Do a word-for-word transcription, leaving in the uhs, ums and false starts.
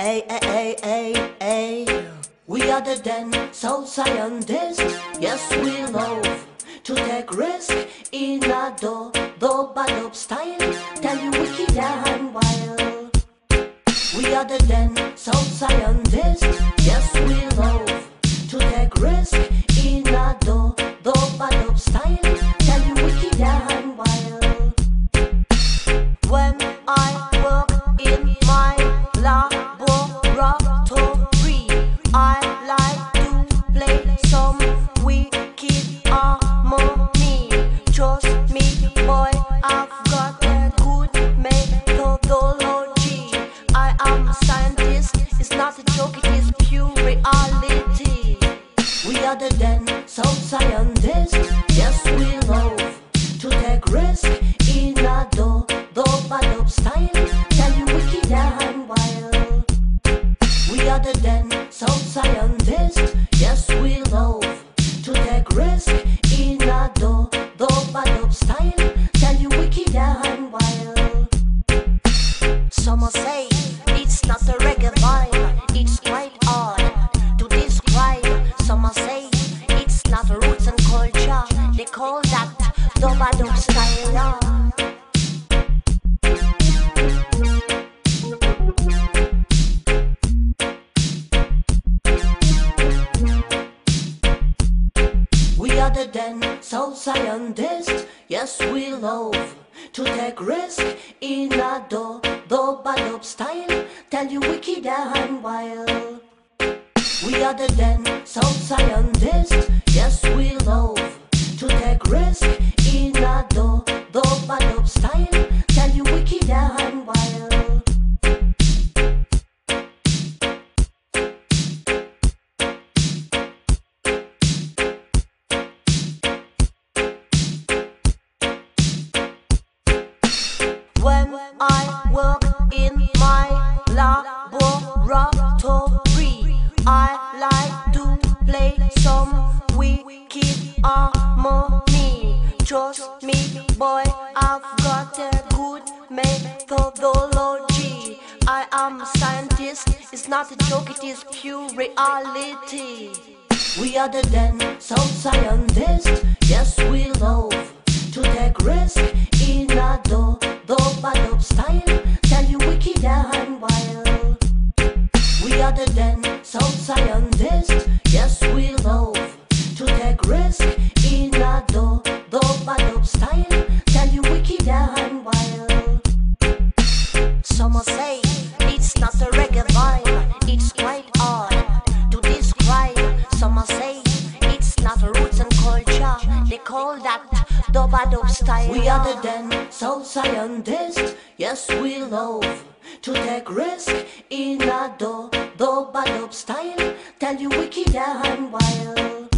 Ay, ay, ay, ay, ay. We are the den soul scientists. Yes, we love to take risk in a do do bad up style. Tell you wicked and wild. We are the den soul scientists. Yes, we love to take risk in a do do bad up style. Tell you wicked and wild. When I work in my laboratory, I like to play some wicked harmony. Trust me, boy, I've got a good methodology. I am a scientist, it's not a joke, it is pure reality. We are the den soul scientists. Yes, we love to take risk in a do do bad up style. Tell you wicked and wild. We are the den soul scientists. Yes, we love to take risk in a do do bad up style. Tell you wicked and wild. Some say it's not a reggae vibe, it's quite hard to describe. Some say it's not roots and culture, they call that the bad up style. We are the den soul scientists. Yes, we love to take risk in a do do bad up style. Tell you wicked and wild. We are the den soul scientists. Yes, we love to take risk in a do do bad up style. Tell you wicked and wild. When I work in my laboratory, I like to play some wicked harmony. Trust me, boy, I've got a good methodology. I am a scientist, it's not a joke, it is pure reality. We are the den soul scientists. Yes, we love to take risk in a do do bad up style. Tell you wicked and wild. We are the den soul scientists. Yes, we love to take risk in a do do bad up style. Tell you wicked and wild. Some say it's not a reggae vibe, it's quite hard to describe. Some say it's not roots and culture, they call that the bad up style. We are the den soul scientists. Yes, we love to take risk in a do do bad up style. Tell you wicked and wild.